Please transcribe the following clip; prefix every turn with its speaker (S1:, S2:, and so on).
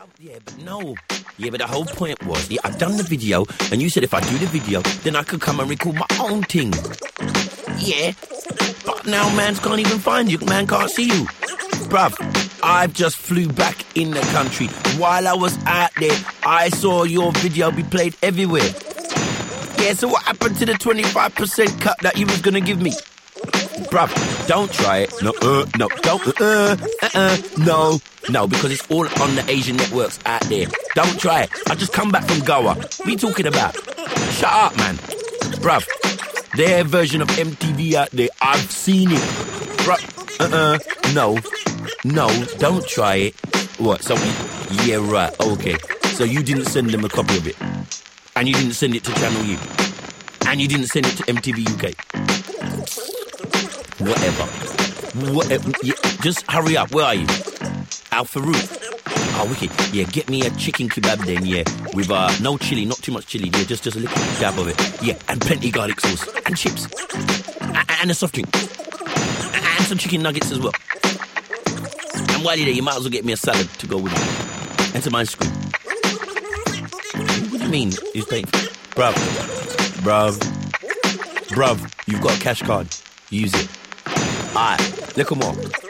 S1: Yeah, but no. Yeah, but the whole point was, yeah, I've done the video, and you said if I do the video, then I could come and record my own thing. Yeah, but now man's can't even find you. Man can't see you. Bruv, I've just flew back in the country. While I was out there, I saw your video be played everywhere. Yeah, so what happened to the 25% cut that you was gonna give me? Bruv, don't try it. No, no, because it's all on the Asian networks out there. Don't try it. I just come back from Goa. What are you talking about? Shut up, man. Bruv, their version of MTV out there, I've seen it. Bruv, no, don't try it. What, so, yeah, right, okay. So you didn't send them a copy of it? And you didn't send it to Channel U? And you didn't send it to MTV UK? Whatever. Yeah, just hurry up. Where are you? Al Farouk. Oh, wicked. Yeah, get me a chicken kebab then, yeah. With no chili, not too much chili. Yeah, just a little dab of it. Yeah, and plenty garlic sauce. And chips. And a soft drink. And some chicken nuggets as well. And while you're there, you might as well get me a salad to go with it. And some ice cream. What do you mean he's paying for it? Bruv, you've got a cash card. Use it. Alright, look 'em up.